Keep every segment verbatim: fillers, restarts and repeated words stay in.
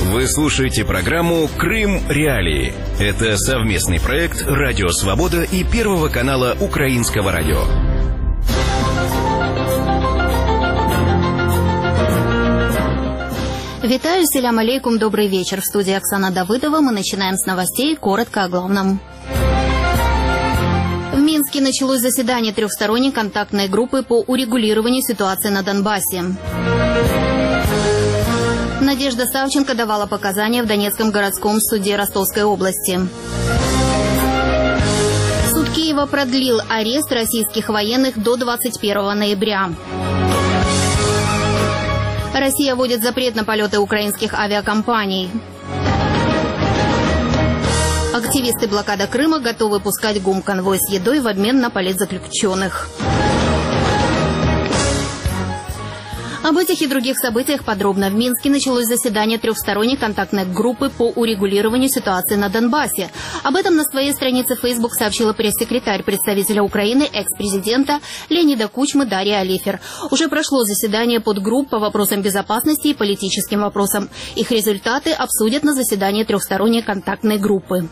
Вы слушаете программу «Крым. Реалии». Это совместный проект «Радио Свобода» и Первого канала Украинского радио. Витаю, селям алейкум, добрый вечер. В студии Оксана Давыдова. Мы начинаем с новостей, коротко о главном. В Минске началось заседание трехсторонней контактной группы по урегулированию ситуации на Донбассе. Надежда Савченко давала показания в Донецком городском суде Ростовской области. Суд Киева продлил арест российских военных до двадцать первого ноября. Россия вводит запрет на полеты украинских авиакомпаний. Активисты блокады Крыма готовы пускать гум-конвой с едой в обмен на политзаключенных. Об этих и других событиях подробно. В Минске началось заседание трехсторонней контактной группы по урегулированию ситуации на Донбассе. Об этом на своей странице в Facebook сообщила пресс-секретарь представителя Украины, экс-президента Леонида Кучмы Дарья Алифер. Уже прошло заседание подгрупп по вопросам безопасности и политическим вопросам. Их результаты обсудят на заседании трехсторонней контактной группы.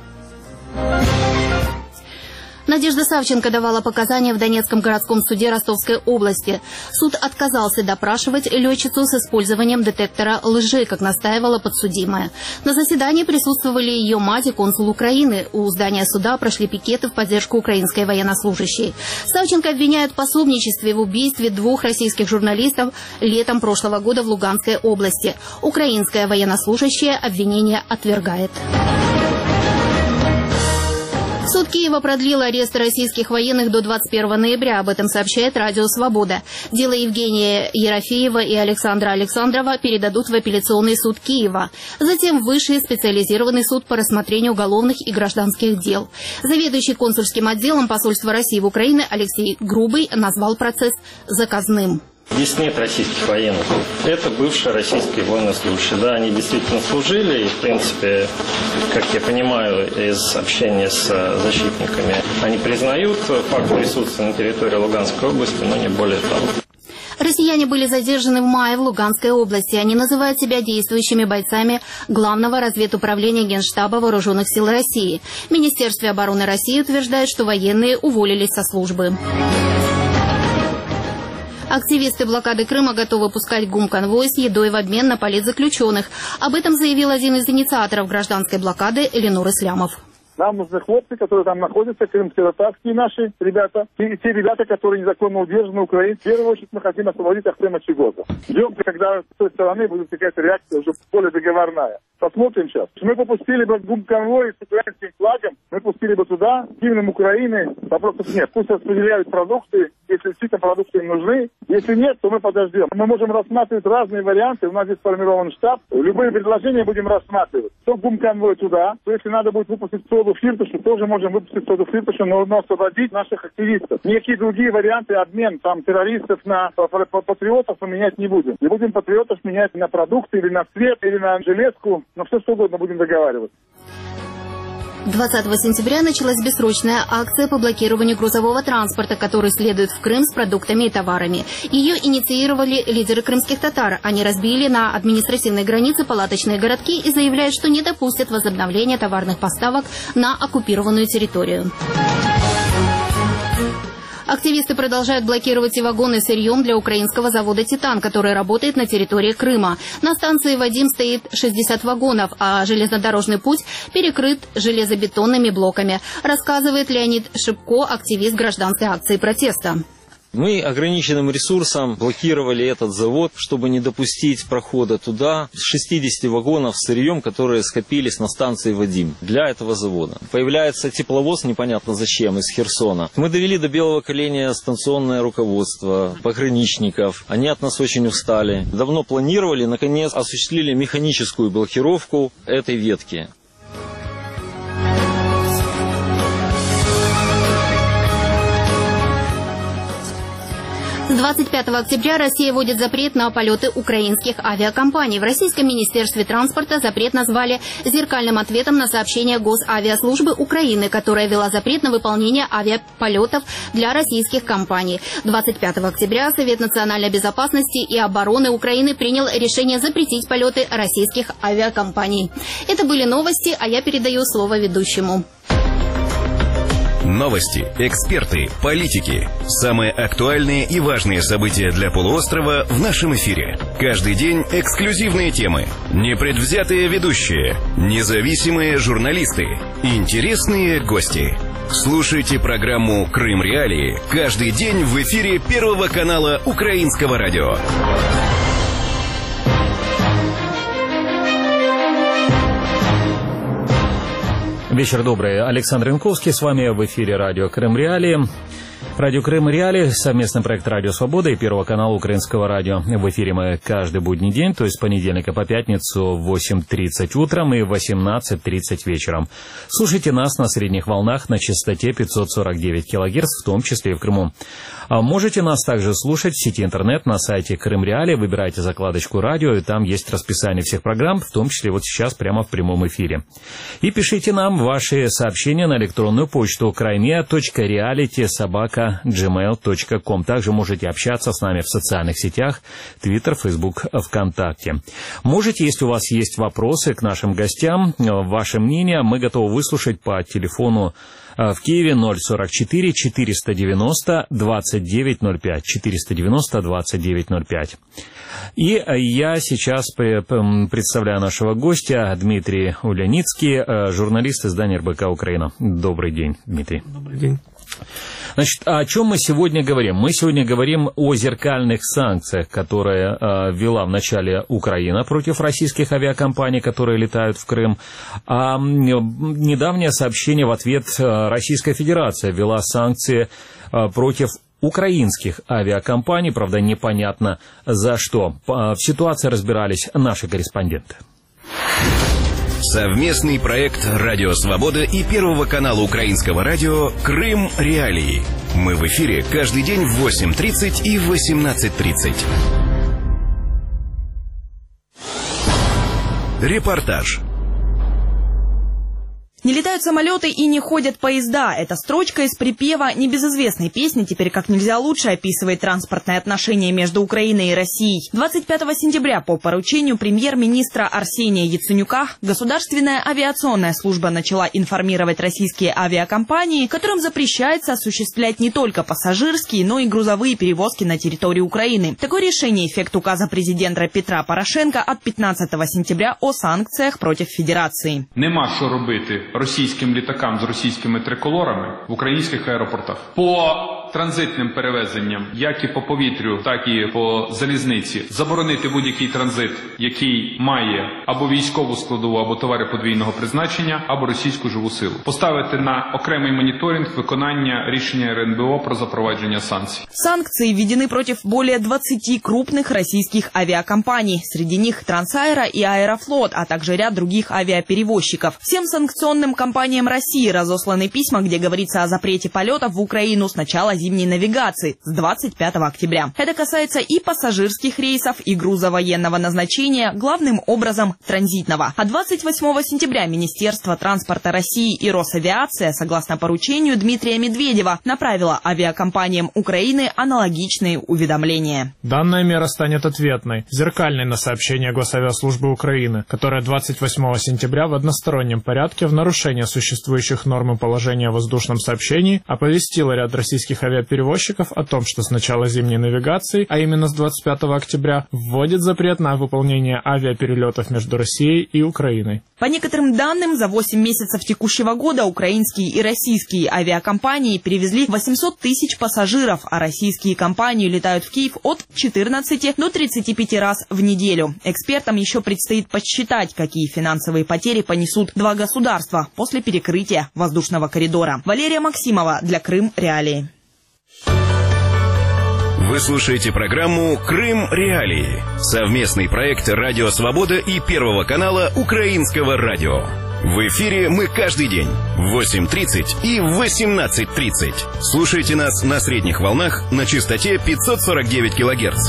Надежда Савченко давала показания в Донецком городском суде Ростовской области. Суд отказался допрашивать летчицу с использованием детектора лжи, как настаивала подсудимая. На заседании присутствовали ее мать и консул Украины. У здания суда прошли пикеты в поддержку украинской военнослужащей. Савченко обвиняют в пособничестве в убийстве двух российских журналистов летом прошлого года в Луганской области. Украинская военнослужащая обвинение отвергает. Суд Киева продлил арест российских военных до двадцать первого ноября. Об этом сообщает Радио Свобода. Дело Евгения Ерофеева и Александра Александрова передадут в апелляционный суд Киева. Затем в высший специализированный суд по рассмотрению уголовных и гражданских дел. Заведующий консульским отделом посольства России в Украине Алексей Грубый назвал процесс заказным. Здесь нет российских военных. Это бывшие российские военнослужащие. Да, они действительно служили, и, в принципе, как я понимаю из общения с защитниками, они признают факт присутствия на территории Луганской области, но не более того. Россияне были задержаны в мае в Луганской области. Они называют себя действующими бойцами Главного разведуправления Генштаба Вооруженных сил России. Министерство обороны России утверждает, что военные уволились со службы. Активисты блокады Крыма готовы пускать гум-конвой с едой в обмен на политзаключенных. Об этом заявил один из инициаторов гражданской блокады Ленур Ислямов. Нам нужны хлопцы, которые там находятся, крымско-татарские наши ребята, и те ребята, которые незаконно удержаны в Украине. В первую очередь мы хотим освободить Ахтема Чигоза. Ждем, когда с той стороны будет какая-то реакция уже более договорная. Посмотрим сейчас. Мы попустили бы гум-конвой с украинским флагом, мы пустили бы туда, гимном Украины, вопросов нет. Пусть распределяют продукты, если действительно продукты им нужны. Если нет, то мы подождем. Мы можем рассматривать разные варианты, у нас здесь сформирован штаб. Любые предложения будем рассматривать. То гум-конвой туда, то если надо будет выпустить соду Фирташу, тоже можем выпустить соду Фирташу, но, но освободить наших активистов. Никакие другие варианты обмен там террористов на патриотов мы менять не будем. Не будем патриотов менять на продукты или на цвет, или на железку. Но все что угодно будем договариваться. двадцатого сентября началась бессрочная акция по блокированию грузового транспорта, который следует в Крым с продуктами и товарами. Ее инициировали лидеры крымских татар. Они разбили на административной границе палаточные городки и заявляют, что не допустят возобновления товарных поставок на оккупированную территорию. Активисты продолжают блокировать и вагоны с сырьем для украинского завода «Титан», который работает на территории Крыма. На станции Вадим стоит шестьдесят вагонов, а железнодорожный путь перекрыт железобетонными блоками, рассказывает Леонид Шипко, активист гражданской акции протеста. Мы ограниченным ресурсом блокировали этот завод, чтобы не допустить прохода туда шестьдесят вагонов с сырьем, которые скопились на станции Вадим для этого завода. Появляется тепловоз, непонятно зачем, из Херсона. Мы довели до белого коленя станционное руководство, пограничников. Они от нас очень устали. Давно планировали, наконец осуществили механическую блокировку этой ветки. С двадцать пятого октября Россия вводит запрет на полеты украинских авиакомпаний. В Российском министерстве транспорта запрет назвали зеркальным ответом на сообщение Госавиаслужбы Украины, которая ввела запрет на выполнение авиаполетов для российских компаний. двадцать пятого октября Совет национальной безопасности и обороны Украины принял решение запретить полеты российских авиакомпаний. Это были новости, а я передаю слово ведущему. Новости, эксперты, политики. Самые актуальные и важные события для полуострова в нашем эфире. Каждый день эксклюзивные темы, непредвзятые ведущие, независимые журналисты, интересные гости. Слушайте программу «Крым Реалии» каждый день в эфире Первого канала Украинского радио. Вечер добрый. Александр Янковский с вами в эфире радио «Крым Реалии». Радио «Крым Реалии» — совместный проект «Радио Свобода» и Первого канала Украинского радио. В эфире мы каждый будний день, то есть с понедельника по пятницу в восемь тридцать утром и в восемнадцать тридцать вечером. Слушайте нас на средних волнах на частоте пятьсот сорок девять килогерц, в том числе и в Крыму. А можете нас также слушать в сети интернет на сайте Крым Реалии. Выбирайте закладочку «Радио», и там есть расписание всех программ, в том числе вот сейчас прямо в прямом эфире. И пишите нам ваши сообщения на электронную почту крайме точка реалити собака джимейл точка ком. Также можете общаться с нами в социальных сетях Twitter, Facebook, ВКонтакте. Можете, если у вас есть вопросы к нашим гостям, ваше мнение, мы готовы выслушать по телефону в Киеве ноль сорок четыре четыреста девяносто двадцать девять ноль пять, четыреста девяносто двадцать девять ноль пять. И я сейчас представляю нашего гостя, Дмитрий Уляницкий, журналист издания эр бэ ка «Украина». Добрый день, Дмитрий. Добрый день. Значит, о чем мы сегодня говорим? Мы сегодня говорим о зеркальных санкциях, которые э, ввела в начале Украина против российских авиакомпаний, которые летают в Крым. А недавнее сообщение в ответ Российская Федерация ввела санкции э, против украинских авиакомпаний, правда, непонятно за что. В ситуации разбирались наши корреспонденты. Совместный проект «Радио Свобода» и Первого канала Украинского радио «Крым Реалии». Мы в эфире каждый день в восемь тридцать и в восемнадцать тридцать. Репортаж. Не летают самолеты и не ходят поезда. Эта строчка из припева небезызвестной песни теперь как нельзя лучше описывает транспортные отношения между Украиной и Россией. двадцать пятого сентября по поручению премьер-министра Арсения Яценюка Государственная авиационная служба начала информировать российские авиакомпании, которым запрещается осуществлять не только пассажирские, но и грузовые перевозки на территории Украины. Такое решение – эффект указа президента Петра Порошенка от пятнадцатого сентября о санкциях против Федерации. Нема що робити російським літакам з російськими триколорами в українських аеропортах. По транзитним перевезенням, як і по повітрю, так і по залізниці, заборонити будь-який транзит, який має або військову складову, або товари подвійного призначення, або російську живу силу. Поставити на окремий моніторинг виконання рішення эр эн бэ о про запровадження санкций. Санкции введены против более двадцати крупных российских авиакомпаний. Среди них Трансаэро и Аэрофлот, а также ряд других авиаперевозчиков. Всем санкционным компаниям России разосланы письма, где говорится о запрете полетов в Украину с начала зимней навигации с двадцать пятого октября. Это касается и пассажирских рейсов, и груза военного назначения, главным образом транзитного. А двадцать восьмого сентября Министерство транспорта России и Росавиация, согласно поручению Дмитрия Медведева, направило авиакомпаниям Украины аналогичные уведомления. Данная мера станет ответной, зеркальной на сообщение Госавиаслужбы Украины, которая двадцать восьмого сентября в одностороннем порядке в нарушение существующих норм и положения о воздушном сообщении оповестила ряд российских авиаперевозчиков о том, что с начала зимней навигации, а именно с двадцать пятого октября, вводит запрет на выполнение авиаперелетов между Россией и Украиной. По некоторым данным, за восемь месяцев текущего года украинские и российские авиакомпании перевезли восемьсот тысяч пассажиров, а российские компании летают в Киев от четырнадцати до тридцати пяти раз в неделю. Экспертам еще предстоит подсчитать, какие финансовые потери понесут два государства после перекрытия воздушного коридора. Валерия Максимова для Крым Реалии. Вы слушаете программу «Крым Реалии». Совместный проект «Радио Свобода» и Первого канала Украинского радио. В эфире мы каждый день в восемь тридцать и в восемнадцать тридцать. Слушайте нас на средних волнах на частоте пятьсот сорок девять килогерц.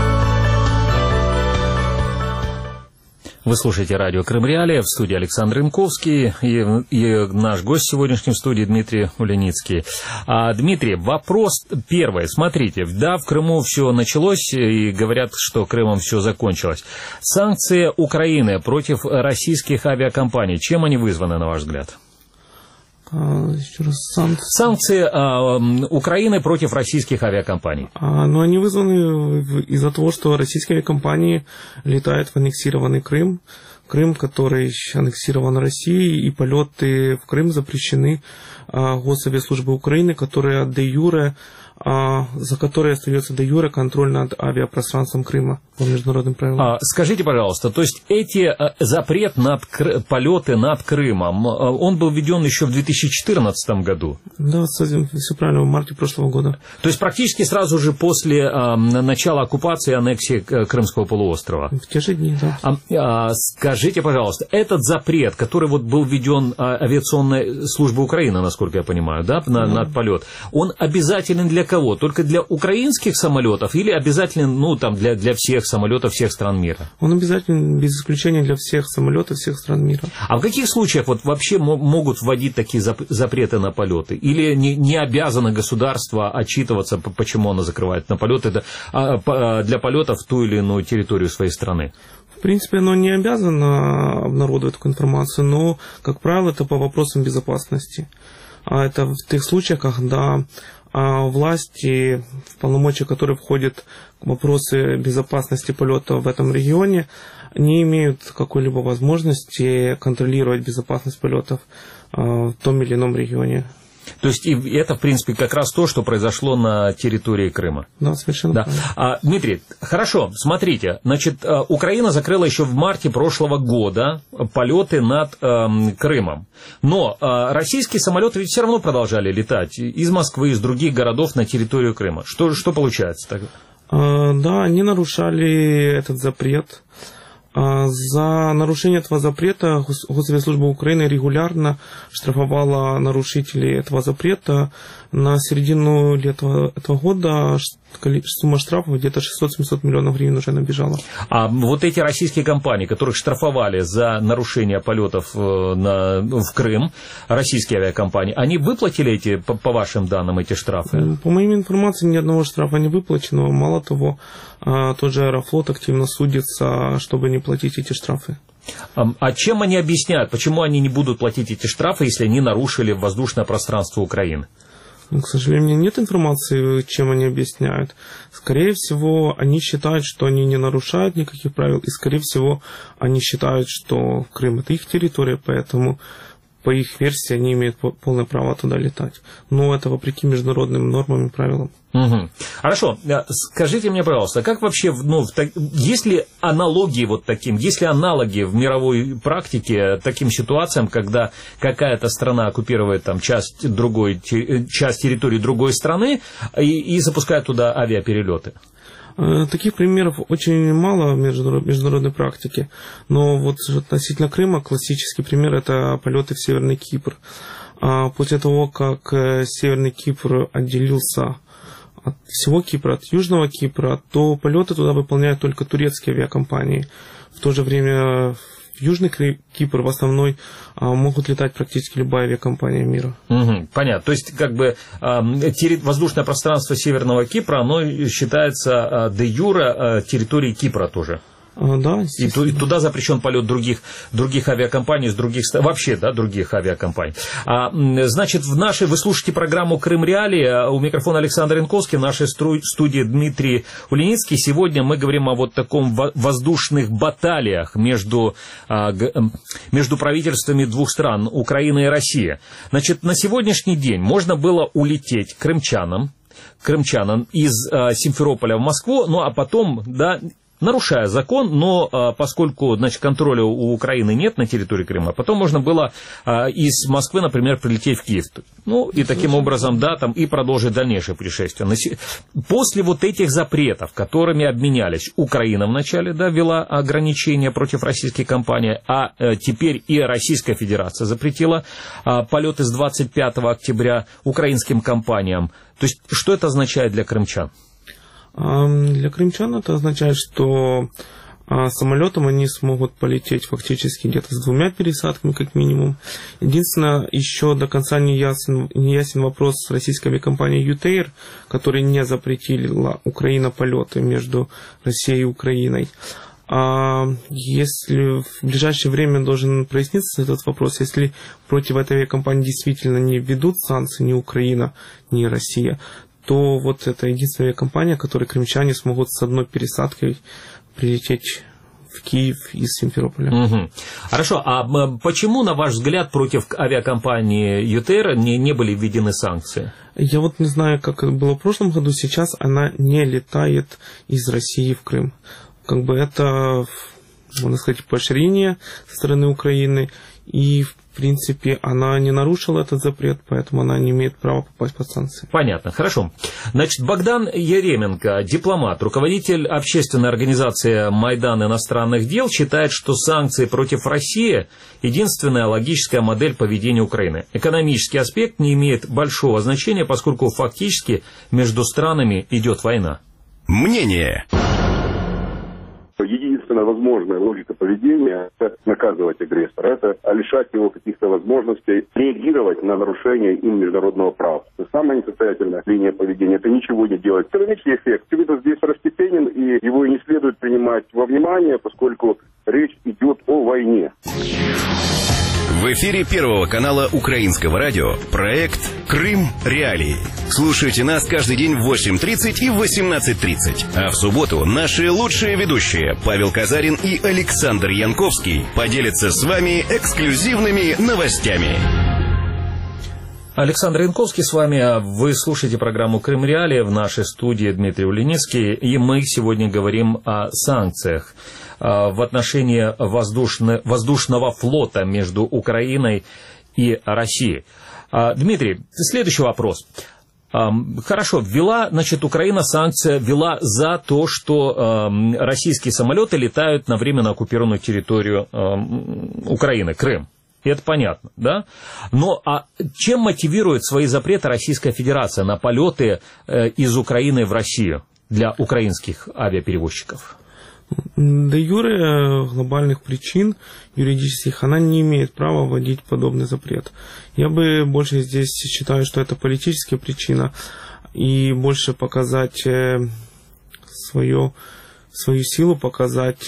Вы слушаете радио Крым Реалии, в студии Александр Янковский и, и наш гость в сегодняшней студии Дмитрий Уленицкий. А, Дмитрий, вопрос первый. Смотрите, да, в Крыму все началось и говорят, что Крымом все закончилось. Санкции Украины против российских авиакомпаний, чем они вызваны, на ваш взгляд? А, еще раз, санкции. Санкции а, Украины против российских авиакомпаний. А, ну, они вызваны из-за того, что российские авиакомпании летают в аннексированный Крым. Крым, который аннексирован Россией, и полеты в Крым запрещены а, Госавиаслужбой Украины, которая де юре, а, за которой остается де юре контроль над авиапространством Крыма по международным правилам. А, скажите, пожалуйста, то есть эти а, запрет над полеты над Крымом, а, он был введен еще в две тысячи четырнадцатом году? Да, все правильно, в марте прошлого года. То есть практически сразу же после а, начала оккупации и аннексии Крымского полуострова? В те же дни, да. А, а, скажите, пожалуйста, этот запрет, который вот был введен а, авиационной службой Украины, насколько я понимаю, да, на, да. над полет, он обязателен для кого? Только для украинских самолетов или обязателен, ну, там, для, для всех самолетов всех стран мира? Он обязателен без исключения для всех самолетов всех стран мира. А в каких случаях вот вообще могут вводить такие запреты на полеты? Или не, не обязано государство отчитываться, почему оно закрывает на полеты для полетов в ту или иную территорию своей страны? В принципе, оно не обязано обнародовать такую информацию, но, как правило, это по вопросам безопасности. А это в тех случаях, когда а власти, в полномочия которой входят вопросы безопасности полета в этом регионе, не имеют какой-либо возможности контролировать безопасность полетов в том или ином регионе. То есть и это, в принципе, как раз то, что произошло на территории Крыма. Да, совершенно да. правильно. А, Дмитрий, хорошо, смотрите, значит, Украина закрыла еще в марте прошлого года полеты над э, Крымом. Но э, российские самолеты ведь все равно продолжали летать из Москвы, из других городов на территорию Крыма. Что, что получается тогда? А, да, они нарушали этот запрет. За нарушение этого запрета Госавиаслужба Украины регулярно штрафовала нарушителей этого запрета. На середину этого, этого года сумма штрафов где-то шестьсот-семьсот миллионов гривен уже набежала. А вот эти российские компании, которых штрафовали за нарушение полетов на, в Крым, российские авиакомпании, они выплатили эти, по, по вашим данным, эти штрафы? По моим информациям, ни одного штрафа не выплачено. Мало того, тот же Аэрофлот активно судится, чтобы не платить эти штрафы. А чем они объясняют, почему они не будут платить эти штрафы, если они нарушили воздушное пространство Украины? К сожалению, нет информации, чем они объясняют. Скорее всего, они считают, что они не нарушают никаких правил, и, скорее всего, они считают, что Крым – это их территория, поэтому, по их версии, они имеют полное право туда летать. Но это вопреки международным нормам и правилам. Угу. Хорошо, скажите мне, пожалуйста, как вообще, ну, есть ли аналогии вот таким, есть ли аналоги в мировой практике таким ситуациям, когда какая-то страна оккупирует там часть, другой, часть территории другой страны и, и запускает туда авиаперелеты? Таких примеров очень мало в международной практике, но вот относительно Крыма классический пример – это полеты в Северный Кипр. После того, как Северный Кипр отделился от всего Кипра, от Южного Кипра, то полеты туда выполняют только турецкие авиакомпании. В то же время в Южный Кипр в основной а, могут летать практически любая авиакомпания мира. Угу, понятно. То есть, как бы а, терри- воздушное пространство Северного Кипра, оно считается а, де юре а, территорией Кипра тоже. Да, и, и туда запрещен полет других, других авиакомпаний, с других, вообще, да, других авиакомпаний. А, значит, в нашей, вы слушаете программу «Крым Реалии», у микрофона Александр Янковский, в нашей студии Дмитрий Уленицкий. Сегодня мы говорим о вот таком воздушных баталиях между, между правительствами двух стран, Украины и России. Значит, на сегодняшний день можно было улететь крымчанам, крымчанам из Симферополя в Москву, ну а потом, да, нарушая закон, но а, поскольку, значит, контроля у Украины нет на территории Крыма, потом можно было а, из Москвы, например, прилететь в Киев. Ну, и таким образом, да, там и продолжить дальнейшее путешествие. После вот этих запретов, которыми обменялись, Украина вначале, да, ввела ограничения против российских компаний, а а теперь и Российская Федерация запретила а, полеты с двадцать пятого октября украинским компаниям. То есть, что это означает для крымчан? Для крымчан это означает, что самолетом они смогут полететь фактически где-то с двумя пересадками как минимум. Единственное, еще до конца не ясен, не ясен вопрос с российской авиакомпанией ЮТЭЙР, которая не запретила Украина полеты между Россией и Украиной. А если в ближайшее время должен проясниться этот вопрос, если против этой авиакомпании действительно не введут санкции ни Украина, ни Россия, то вот это единственная авиакомпания, которой крымчане смогут с одной пересадкой прилететь в Киев из Симферополя. Угу. Хорошо, а почему, на ваш взгляд, против авиакомпании ЮТЭЙР не, не были введены санкции? Я вот не знаю, как это было в прошлом году, сейчас она не летает из России в Крым. Как бы это, можно сказать, поощрение со стороны Украины, и в принципе она не нарушила этот запрет, поэтому она не имеет права попасть под санкции. Понятно, хорошо. Значит, Богдан Еременко, дипломат, руководитель общественной организации «Майдан иностранных дел», считает, что санкции против России – единственная логическая модель поведения Украины. Экономический аспект не имеет большого значения, поскольку фактически между странами идет война. Мнение. Единственная возможная логика поведения – это наказывать агрессора, это лишать его каких-то возможностей реагировать на нарушение им международного права. Самая несостоятельная линия поведения – это ничего не делать. Экономический эффект очевидно здесь второстепенен, и его и не следует принимать во внимание, поскольку речь идет о войне. В эфире Первого канала Украинского радио проект «Крым. Реалии». Слушайте нас каждый день в восемь тридцать и в восемнадцать тридцать. А в субботу наши лучшие ведущие Павел Казарин и Александр Янковский поделятся с вами эксклюзивными новостями. Александр Янковский с вами. Вы слушаете программу «Крым. Реалии». В нашей студии Дмитрий Улиницкий. И мы сегодня говорим о санкциях в отношении воздушно, воздушного флота между Украиной и Россией. Дмитрий, следующий вопрос. Хорошо, ввела, значит, Украина санкции, ввела за то, что российские самолеты летают на временно оккупированную территорию Украины, Крым. Это понятно, да? Но а чем мотивирует свои запреты Российская Федерация на полеты из Украины в Россию для украинских авиаперевозчиков? Де юре глобальных причин юридических она не имеет права вводить подобный запрет. Я бы больше здесь считаю, что это политическая причина, и больше показать свою, свою силу, показать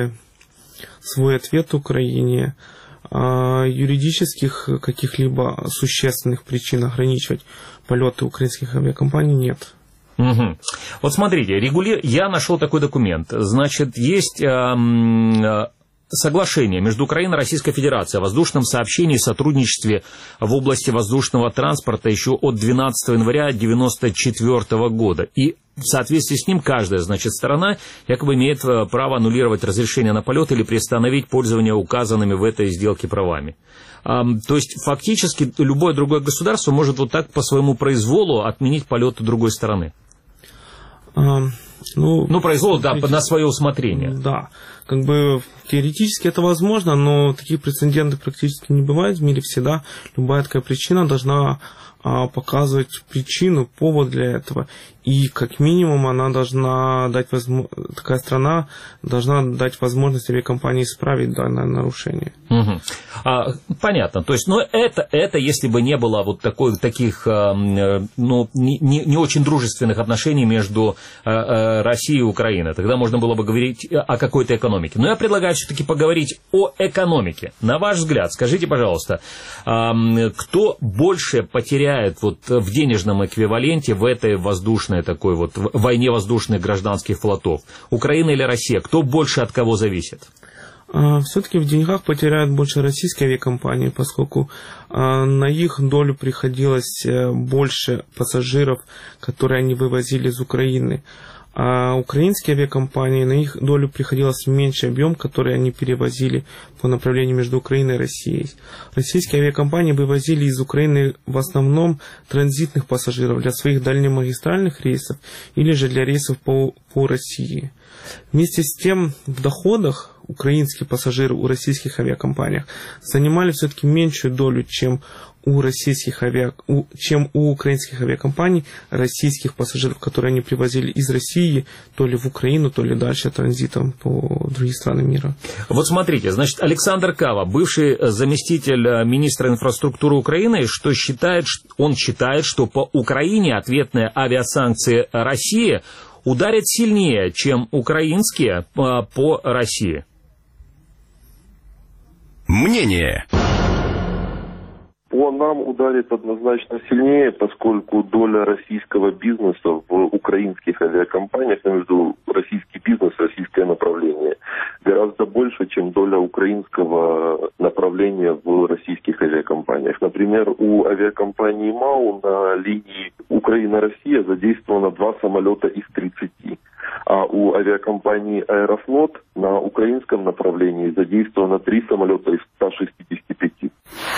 свой ответ Украине. А юридических каких-либо существенных причин ограничивать полеты украинских авиакомпаний нет. Угу. Вот смотрите, регули... я нашел такой документ. Значит, есть э, соглашение между Украиной и Российской Федерацией о воздушном сообщении и сотрудничестве в области воздушного транспорта еще от двенадцатого января девяносто четвёртого года. И в соответствии с ним каждая, значит, сторона якобы имеет право аннулировать разрешение на полет или приостановить пользование указанными в этой сделке правами. То есть, фактически, любое другое государство может вот так по своему произволу отменить полеты другой стороны. А, ну, ну, произвол, да, на свое усмотрение. Да, как бы теоретически это возможно, но таких прецедентов практически не бывает в мире. Всегда любая такая причина должна а, показывать причину, повод для этого. И как минимум она должна дать возможность, такая страна должна дать возможность авиакомпании исправить данное нарушение. Угу. А, понятно. То есть, но это, это если бы не было вот такой, таких ну, не, не, не очень дружественных отношений между Россией и Украиной, тогда можно было бы говорить о какой-то экономике. Но я предлагаю все-таки поговорить о экономике. На ваш взгляд, скажите, пожалуйста, кто больше потеряет вот в денежном эквиваленте в этой воздушной такой вот войне воздушных гражданских флотов? Украина или Россия? Кто больше от кого зависит? Все-таки в деньгах потеряют больше российские авиакомпании, поскольку на их долю приходилось больше пассажиров, которые они вывозили из Украины. А украинские авиакомпании, на их долю приходилось меньший объем, который они перевозили по направлению между Украиной и Россией. Российские авиакомпании вывозили из Украины в основном транзитных пассажиров для своих дальнемагистральных рейсов или же для рейсов по, по России. Вместе с тем, в доходах украинские пассажиры у российских авиакомпаний занимали все-таки меньшую долю, чем у российских авиа... у... чем у украинских авиакомпаний российских пассажиров, которые они привозили из России то ли в Украину, то ли дальше транзитом по другие страны мира. Вот смотрите, значит, Александр Кава, бывший заместитель министра инфраструктуры Украины, что считает, он считает, что по Украине ответные авиасанкции России ударят сильнее, чем украинские по России. Мнение. По нам ударит однозначно сильнее, поскольку доля российского бизнеса в украинских авиакомпаниях, я имею в виду российский бизнес, российское направление, гораздо больше, чем доля украинского направления в российских авиакомпаниях. Например, у авиакомпании МАУ на линии Украина-Россия задействовано два самолета из тридцати. А у авиакомпании «Аэрофлот» на украинском направлении задействовано три самолета из ста шестидесяти пяти.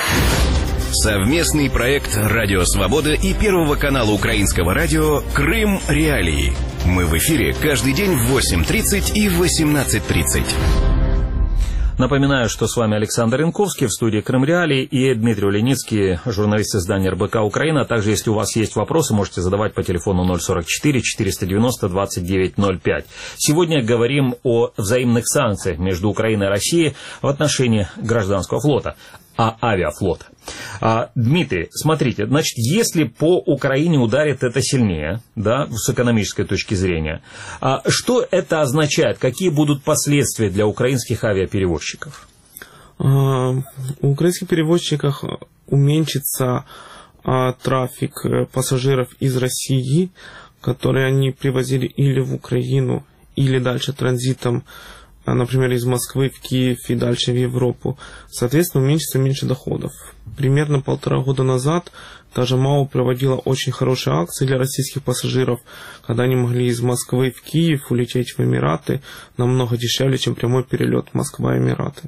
Совместный проект «Радио Свобода» и Первого канала украинского радио «Крым Реалии». Мы в эфире каждый день в восемь тридцать и восемнадцать тридцать. Напоминаю, что с вами Александр Янковский в студии Крым Реалии и Дмитрий Уленицкий, журналист издания эр бэ ка Украина. Также, если у вас есть вопросы, можете задавать по телефону ноль сорок четыре четыреста девяносто двадцать девять ноль пять. Сегодня говорим о взаимных санкциях между Украиной и Россией в отношении гражданского флота, а авиафлота. А, Дмитрий, смотрите, значит, если по Украине ударит это сильнее, да, с экономической точки зрения, а, что это означает? Какие будут последствия для украинских авиаперевозчиков? А, у украинских перевозчиков уменьшится а, трафик пассажиров из России, которые они привозили или в Украину, или дальше транзитом, например, из Москвы в Киев и дальше в Европу. Соответственно, уменьшится меньше доходов. Примерно полтора года назад даже МАУ проводила очень хорошие акции для российских пассажиров, когда они могли из Москвы в Киев улететь в Эмираты намного дешевле, чем прямой перелет Москва-Эмираты.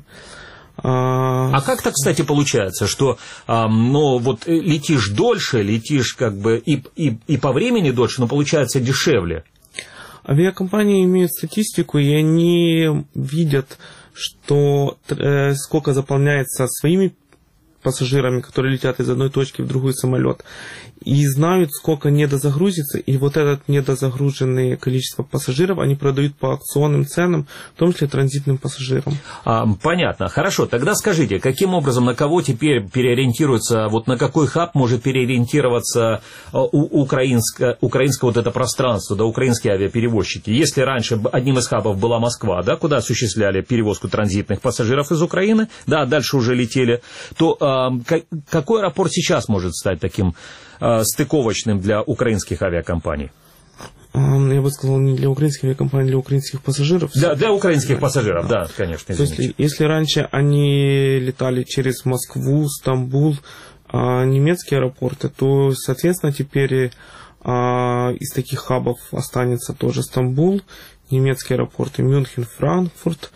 А, а как так, кстати, получается, что а, ну, вот летишь дольше, летишь как бы и, и, и по времени дольше, но получается дешевле? Авиакомпании имеют статистику, и они видят, что э, сколько заполняется своими пассажирами, которые летят из одной точки в другой самолет, и знают, сколько недозагрузится, и вот это недозагруженное количество пассажиров они продают по акционным ценам, в том числе транзитным пассажирам. А, понятно. Хорошо. Тогда скажите, каким образом, на кого теперь переориентируется, вот на какой хаб может переориентироваться у, украинское, украинское вот это пространство, да, украинские авиаперевозчики? Если раньше одним из хабов была Москва, да, куда осуществляли перевозку транзитных пассажиров из Украины, да, дальше уже летели, то а, какой аэропорт сейчас может стать таким стыковочным для украинских авиакомпаний? Я бы сказал, не для украинских авиакомпаний, для украинских пассажиров. Да, для украинских пассажиров, да, конечно. То есть, если раньше они летали через Москву, Стамбул, немецкие аэропорты, то, соответственно, теперь из таких хабов останется тоже Стамбул, немецкие аэропорты, Мюнхен, Франкфурт.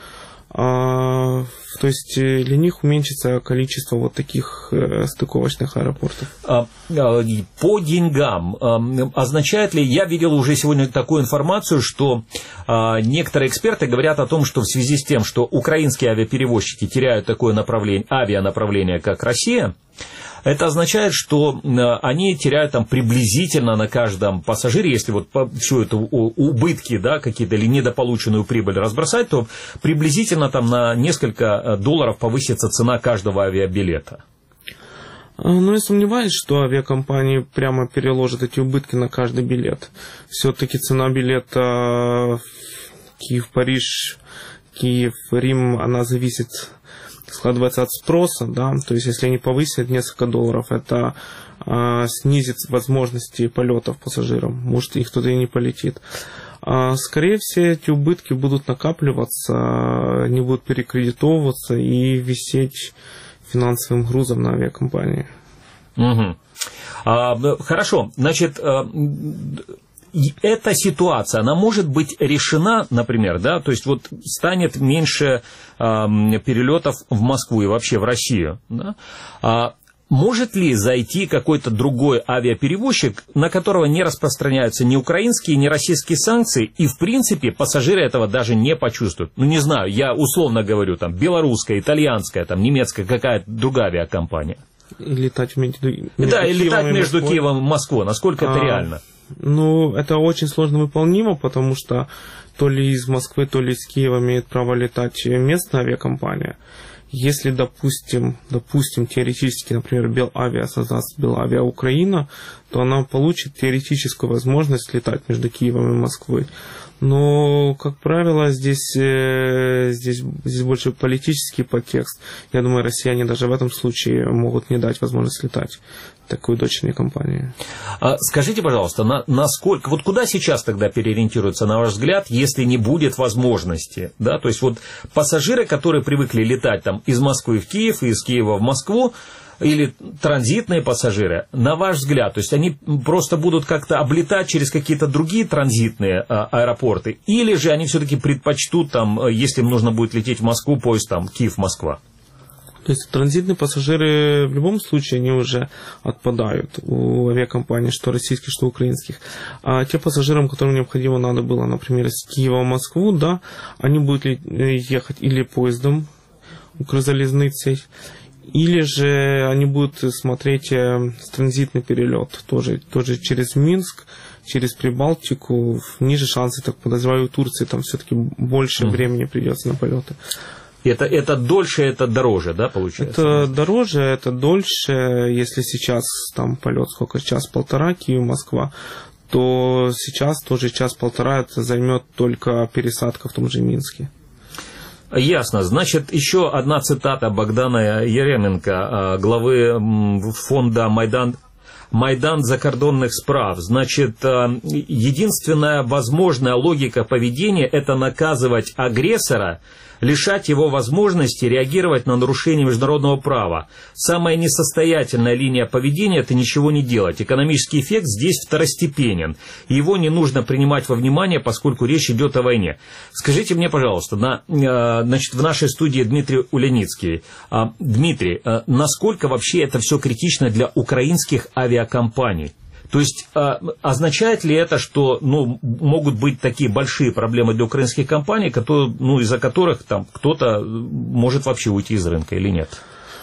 А, то есть для них уменьшится количество вот таких э, стыковочных аэропортов. А, а, по деньгам а, означает ли, я видел уже сегодня такую информацию, что а, некоторые эксперты говорят о том, что в связи с тем, что украинские авиаперевозчики теряют такое направление, авианаправление, как Россия, это означает, что они теряют там приблизительно на каждом пассажире, если вот всю эту убытки, да, какие-то или недополученную прибыль разбросать, то приблизительно там на несколько долларов повысится цена каждого авиабилета. Но я сомневаюсь, что авиакомпании прямо переложат эти убытки на каждый билет. Все-таки цена билета Киев-Париж, Киев-Рим, она зависит, складывается от спроса, да, то есть если они повысят несколько долларов, это а, снизит возможности полетов пассажирам, может их туда и не полетит. А, скорее всего, эти убытки будут накапливаться, они будут перекредитовываться и висеть финансовым грузом на авиакомпании. Угу. А, хорошо, значит, эта ситуация, она может быть решена, например, да, то есть вот станет меньше э, перелетов в Москву и вообще в Россию, да? а, может ли зайти какой-то другой авиаперевозчик, на которого не распространяются ни украинские, ни российские санкции, и, в принципе, пассажиры этого даже не почувствуют? Ну, не знаю, я условно говорю, там, белорусская, итальянская, там, немецкая, какая-то другая авиакомпания. И летать между, между да, и Киевом летать и между Москвой. Киевом и Москвой. Насколько а, это реально? Ну, это очень сложно выполнимо, потому что то ли из Москвы, то ли из Киева имеет право летать местная авиакомпания. Если, допустим, допустим, теоретически, например, Белавиа создаст Белавиа Украина, то она получит теоретическую возможность летать между Киевом и Москвой. Но, как правило, здесь, здесь, здесь больше политический подтекст. Я думаю, россияне даже в этом случае могут не дать возможность летать такой дочерней компании. А скажите, пожалуйста, на, насколько, вот куда сейчас тогда переориентируется, на ваш взгляд, если не будет возможности, да, то есть вот пассажиры, которые привыкли летать там из Москвы в Киев и из Киева в Москву, или транзитные пассажиры, на ваш взгляд, то есть они просто будут как-то облетать через какие-то другие транзитные а, аэропорты, или же они все-таки предпочтут, там, если им нужно будет лететь в Москву, поезд там Киев-Москва? То есть транзитные пассажиры в любом случае они уже отпадают у авиакомпаний, что российских, что украинских. А те пассажирам, которым необходимо надо было, например, из Киева в Москву, да, они будут ехать или поездом, Укрзалезницей, или же они будут смотреть транзитный перелет, тоже, тоже через Минск, через Прибалтику. Ниже шансы, так подозреваю, в Турции там все-таки больше mm. времени придется на полеты. Это, это дольше, это дороже, да, получается? Это дороже, это дольше. Если сейчас там полет сколько, час-полтора Киев-Москва, то сейчас тоже час-полтора это займет только пересадка в том же Минске. Ясно. Значит, еще одна цитата Богдана Еременко, главы фонда «Майдан». Майдан закордонных справ. Значит, единственная возможная логика поведения – это наказывать агрессора, лишать его возможности реагировать на нарушение международного права. Самая несостоятельная линия поведения – это ничего не делать. Экономический эффект здесь второстепенен. Его не нужно принимать во внимание, поскольку речь идет о войне. Скажите мне, пожалуйста, на, значит, в нашей студии Дмитрий Уляницкий. Дмитрий, насколько вообще это все критично для украинских авиакомпаний? То есть, а, означает ли это, что ну, могут быть такие большие проблемы для украинских компаний, которые, ну, из-за которых там кто-то может вообще уйти из рынка или нет?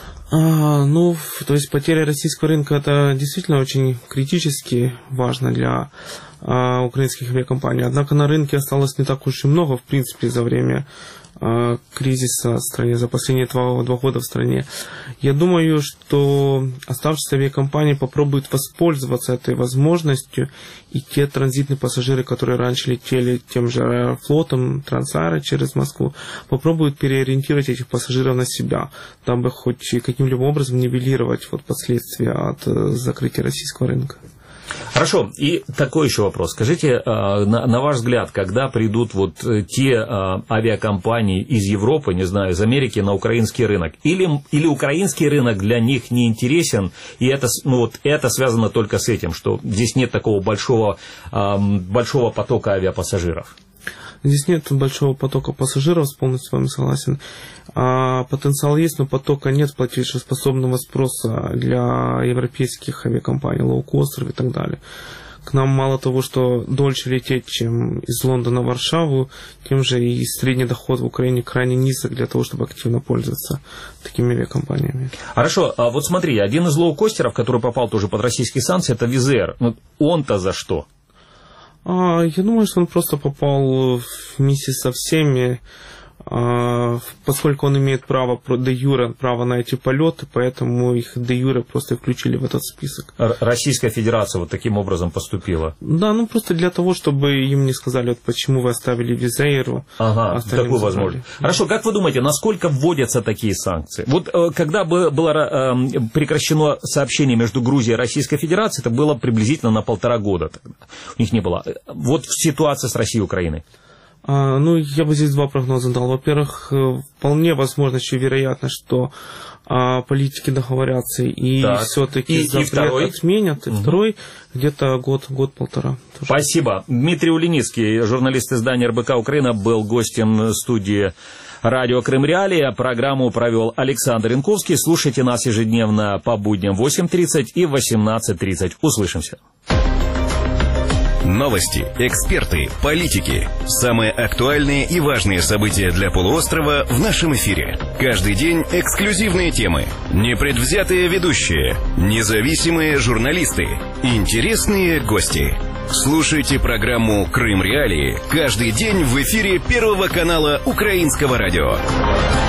А, ну, то есть потеря российского рынка это действительно очень критически важно для а, украинских авиакомпаний. Однако на рынке осталось не так уж и много, в принципе, за время а, кризиса в стране, за последние два, два года в стране. Я думаю, что оставшиеся авиакомпании попробуют воспользоваться этой возможностью, и те транзитные пассажиры, которые раньше летели тем же Аэрофлотом, Трансаэро через Москву, попробуют переориентировать этих пассажиров на себя, дабы хоть каким-либо образом нивелировать вот последствия от закрытия российского рынка. Хорошо, и такой еще вопрос. Скажите, на, на ваш взгляд, когда придут вот те авиакомпании из Европы, не знаю, из Америки на украинский рынок, или, или украинский рынок для них не интересен, и это, ну, вот, это связано только с этим, что здесь нет такого большого, большого потока авиапассажиров? Здесь нет большого потока пассажиров, полностью с вами согласен. А потенциал есть, но потока нет платежеспособного спроса для европейских авиакомпаний, лоукостеров и так далее. К нам мало того, что дольше лететь, чем из Лондона в Варшаву, тем же и средний доход в Украине крайне низок для того, чтобы активно пользоваться такими авиакомпаниями. Хорошо, а вот смотри, один из лоукостеров, который попал тоже под российские санкции, это Wizz Air. Он-то за что? А, я думаю, что он просто попал вместе со всеми, а, поскольку он имеет право де юре право на эти полеты, поэтому их де юре просто включили в этот список. Российская Федерация вот таким образом поступила? Да, ну просто для того, чтобы им не сказали, вот почему вы оставили Wizz Air. Ага, такую возможность. Хорошо, как вы думаете, насколько вводятся такие санкции? Вот когда бы было прекращено сообщение между Грузией и Российской Федерацией, это было приблизительно на полтора года тогда. У них не было. Вот ситуация с Россией и Украиной. А, ну, я бы здесь два прогноза дал. Во-первых, вполне возможно, еще вероятно, что а, политики договорятся и так. все-таки и, запрет и второй? отменят. И угу. второй где-то год, год-полтора. Тоже. Спасибо. Дмитрий Уленицкий, журналист издания эр бэ ка «Украина», был гостем студии радио Крым Реалии. Программу провел Александр Янковский. Слушайте нас ежедневно по будням в восемь тридцать и восемнадцать тридцать. Услышимся. Новости, эксперты, политики. Самые актуальные и важные события для полуострова в нашем эфире. Каждый день эксклюзивные темы, непредвзятые ведущие, независимые журналисты, интересные гости. Слушайте программу «Крым Реалии» каждый день в эфире Первого канала Украинского радио.